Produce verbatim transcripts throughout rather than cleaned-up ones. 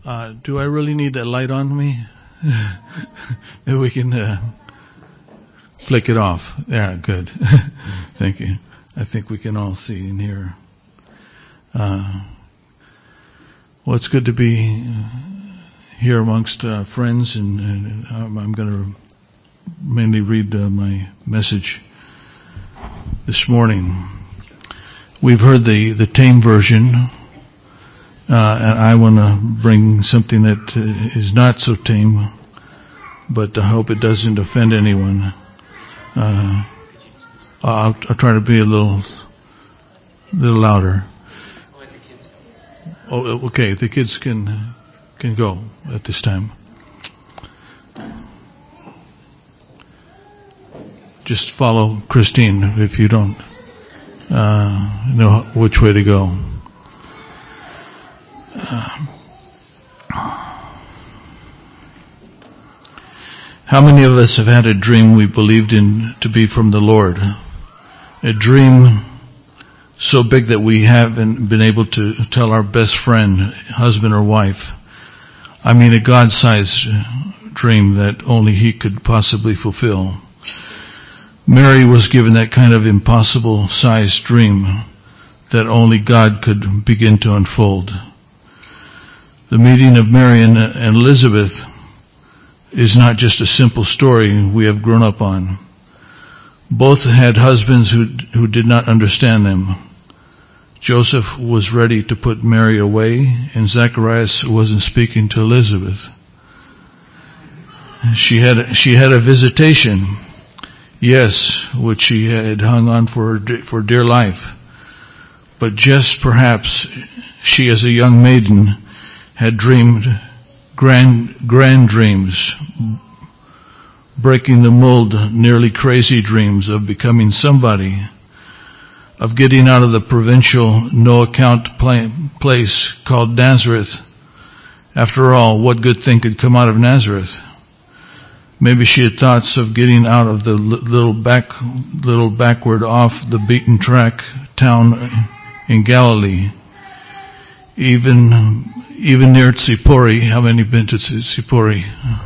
Uh, do I really need that light on me? Maybe we can uh, flick it off. Yeah, good. Thank you. I think we can all see and hear. Uh, well, it's good to be here amongst uh, friends, and, and um, I'm going to mainly read uh, my message this morning. We've heard the, the tame version. Uh, and I want to bring something that uh, is not so tame, but I hope it doesn't offend anyone. Uh, I'll, I'll try to be a little, little louder. Oh, okay. The kids can can go at this time. Just follow Christine if you don't uh, know which way to go. Uh, how many of us have had a dream we believed in to be from the Lord? A dream so big that we haven't been able to tell our best friend, husband or wife. I mean a God-sized dream that only He could possibly fulfill. Mary was given that kind of impossible-sized dream that only God could begin to unfold. The meeting of Mary and Elizabeth is not just a simple story we have grown up on. Both had husbands who who did not understand them. Joseph was ready to put Mary away, and Zacharias wasn't speaking to Elizabeth. She had she had a visitation, yes, which she had hung on for for dear life. But just perhaps she, as a young maiden, had dreamed grand, grand dreams, breaking the mold, nearly crazy dreams of becoming somebody, of getting out of the provincial, no-account place called Nazareth. After all, what good thing could come out of Nazareth? Maybe she had thoughts of getting out of the little back, little backward off the beaten track town in Galilee. Even, even near Tzipori. How many been to Tzipori?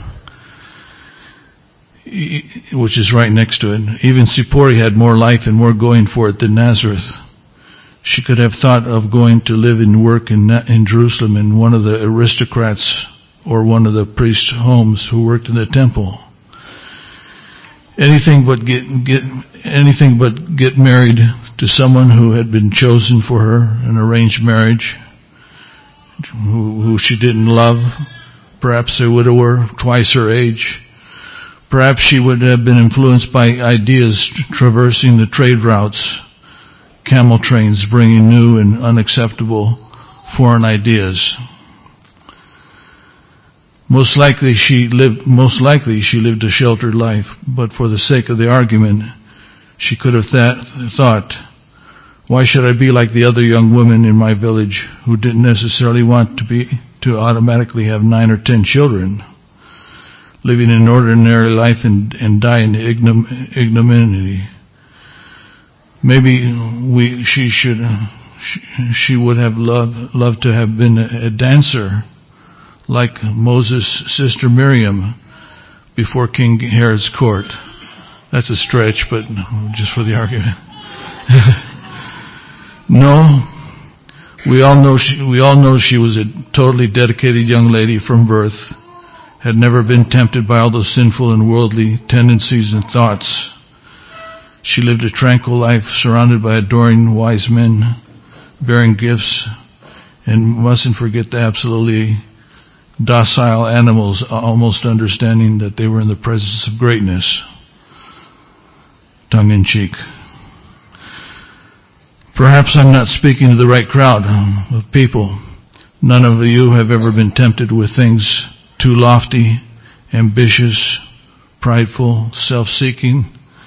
Which is right next to it. Even Tzipori had more life and more going for it than Nazareth. She could have thought of going to live and work in, in Jerusalem in one of the aristocrats or one of the priests' homes who worked in the temple. Anything but get, get, anything but get married to someone who had been chosen for her, an arranged marriage. Who, who she didn't love, perhaps a widower, twice her age. Perhaps she would have been influenced by ideas traversing the trade routes, camel trains bringing new and unacceptable foreign ideas. Most likely she lived, most likely she lived a sheltered life, but for the sake of the argument, she could have th- thought, why should I be like the other young women in my village who didn't necessarily want to be to automatically have nine or ten children, living an ordinary life and, and die in ignom- ignominy? Maybe we she should she, she would have loved loved to have been a, a dancer, like Moses' sister Miriam before King Herod's court. That's a stretch, but just for the argument. No, we all know she, we all know she was a totally dedicated young lady from birth, had never been tempted by all those sinful and worldly tendencies and thoughts. She lived a tranquil life surrounded by adoring wise men, bearing gifts, and mustn't forget the absolutely docile animals, almost understanding that they were in the presence of greatness. Tongue in cheek. Perhaps I'm not speaking to the right crowd of people. None of you have ever been tempted with things too lofty, ambitious, prideful, self-seeking,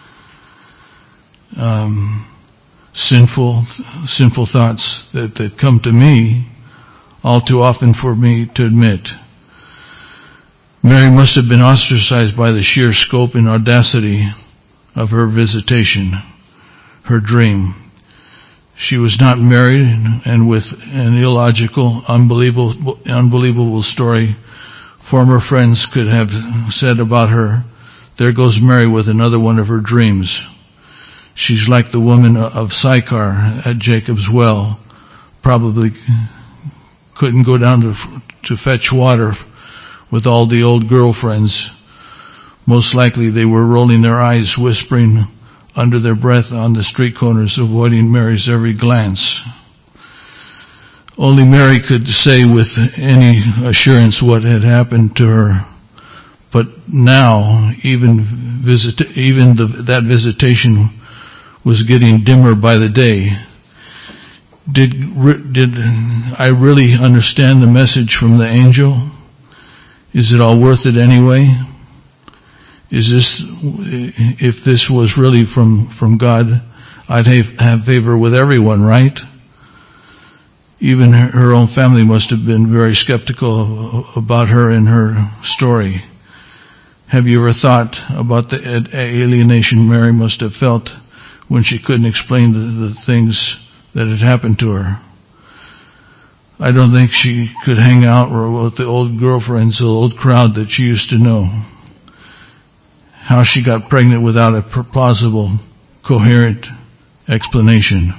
um, sinful, sinful thoughts that, that come to me all too often for me to admit. Mary must have been ostracized by the sheer scope and audacity of her visitation, her dream. She was not married, and with an illogical, unbelievable, unbelievable story, former friends could have said about her, "There goes Mary with another one of her dreams. She's like the woman of Sychar at Jacob's well. Probably couldn't go down to, to fetch water with all the old girlfriends. Most likely they were rolling their eyes, whispering under their breath on the street corners, avoiding Mary's every glance. Only Mary could say with any assurance what had happened to her. But now, even visit, even the, that visitation was getting dimmer by the day. Did, did I really understand the message from the angel? Is it all worth it anyway? Is this, if this was really from, from God, I'd have, have favor with everyone, right? Even her, her own family must have been very skeptical about her and her story. Have you ever thought about the alienation Mary must have felt when she couldn't explain the, the things that had happened to her? I don't think she could hang out with the old girlfriends, the old crowd that she used to know. How she got pregnant without a plausible, coherent explanation.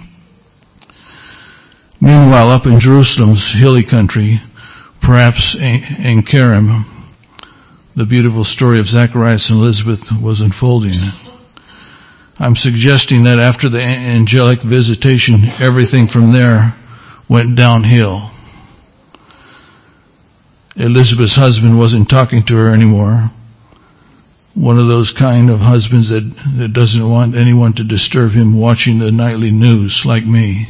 Meanwhile, up in Jerusalem's hilly country, perhaps in Kerem, the beautiful story of Zacharias and Elizabeth was unfolding. I'm suggesting that after the angelic visitation, everything from there went downhill. Elizabeth's husband wasn't talking to her anymore. One of those kind of husbands that, that doesn't want anyone to disturb him watching the nightly news like me.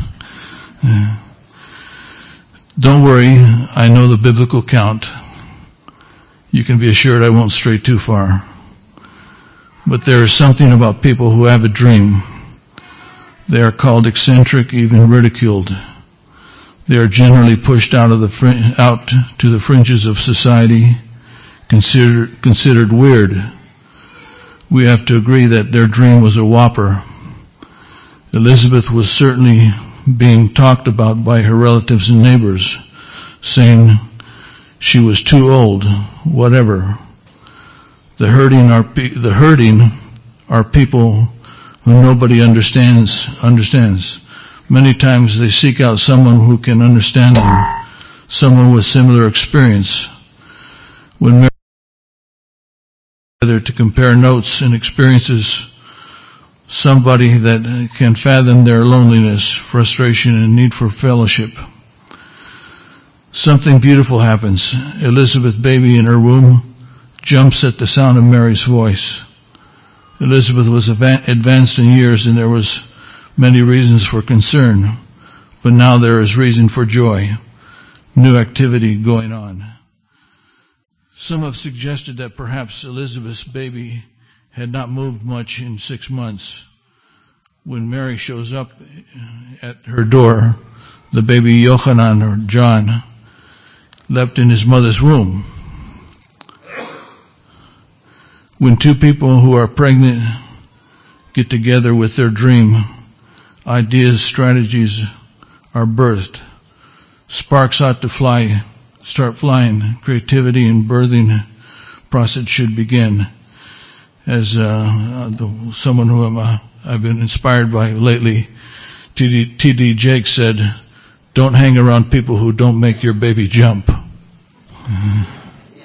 Don't worry, I know the biblical count. You can be assured I won't stray too far. But there is something about people who have a dream. They are called eccentric, even ridiculed. They are generally pushed out of the fr- out to the fringes of society, considered considered weird. We have to agree that their dream was a whopper. Elizabeth was certainly being talked about by her relatives and neighbors, saying she was too old, whatever. The hurting are pe- the hurting are people who nobody understands understands. Many times they seek out someone who can understand them, someone with similar experience. When married together to compare notes and experiences, somebody that can fathom their loneliness, frustration, and need for fellowship. Something beautiful happens. Elizabeth, baby in her womb, jumps at the sound of Mary's voice. Elizabeth was advanced in years, and there was many reasons for concern, but now there is reason for joy. New activity going on. Some have suggested that perhaps Elizabeth's baby had not moved much in six months. When Mary shows up at her door, the baby Yochanan, or John, leapt in his mother's womb. When two people who are pregnant get together with their dream, ideas, strategies are birthed. Sparks ought to fly, start flying. Creativity and birthing process should begin. As uh, the, someone who I'm, uh, I've been inspired by lately, T D Jakes said, "Don't hang around people who don't make your baby jump." Mm-hmm.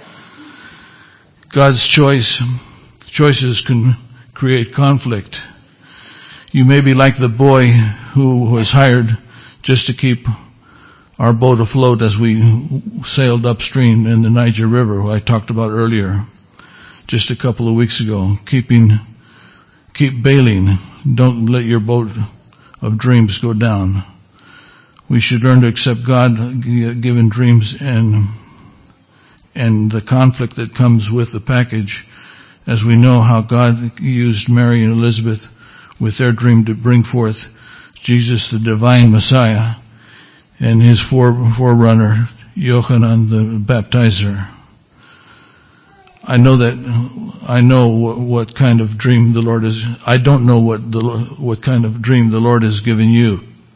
God's choice, choices can create conflict. You may be like the boy who was hired just to keep our boat afloat as we sailed upstream in the Niger River, who I talked about earlier, just a couple of weeks ago. Keeping, keep bailing. Don't let your boat of dreams go down. We should learn to accept God-given dreams and and the conflict that comes with the package, as we know how God used Mary and Elizabeth with their dream to bring forth Jesus, the divine Messiah, and his forerunner, Yochanan the baptizer. I know that, I know what, what kind of dream the Lord is, I don't know what the, what kind of dream the Lord has given you.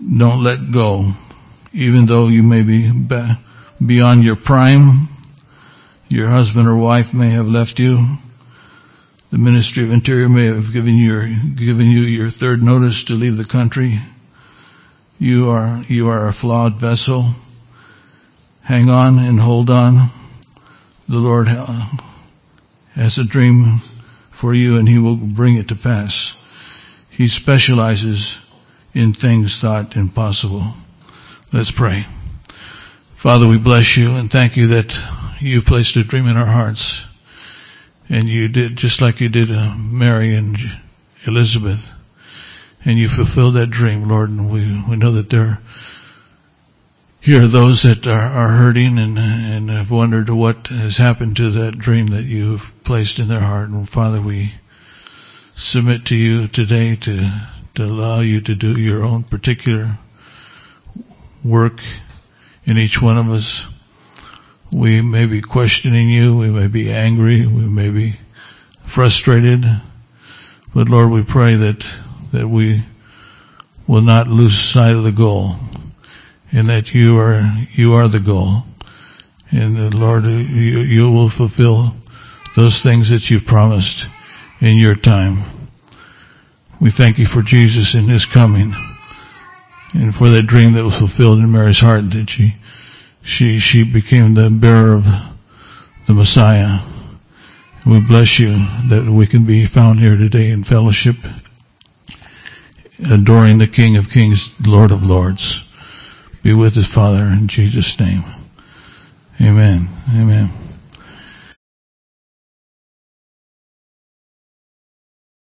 Don't let go. Even though you may be beyond your prime, your husband or wife may have left you. The Ministry of Interior may have given you your, given you your third notice to leave the country. You are, you are a flawed vessel. Hang on and hold on. The Lord has a dream for you, and He will bring it to pass. He specializes in things thought impossible. Let's pray. Father, we bless you and thank you that you placed a dream in our hearts. And you did just like you did uh, Mary and Elizabeth. And you fulfilled that dream, Lord. And we, we know that there here are those that are, are hurting and, and have wondered what has happened to that dream that you've placed in their heart. And Father, we submit to you today to, to allow you to do your own particular work in each one of us. We may be questioning you, we may be angry, we may be frustrated, but Lord, we pray that, that we will not lose sight of the goal, and that you are, you are the goal. And that, Lord, you, you will fulfill those things that you've promised in your time. We thank you for Jesus and His coming, and for that dream that was fulfilled in Mary's heart, that she She she became the bearer of the Messiah. We bless you that we can be found here today in fellowship, adoring the King of Kings, Lord of Lords. Be with us, Father, in Jesus' name. Amen. Amen.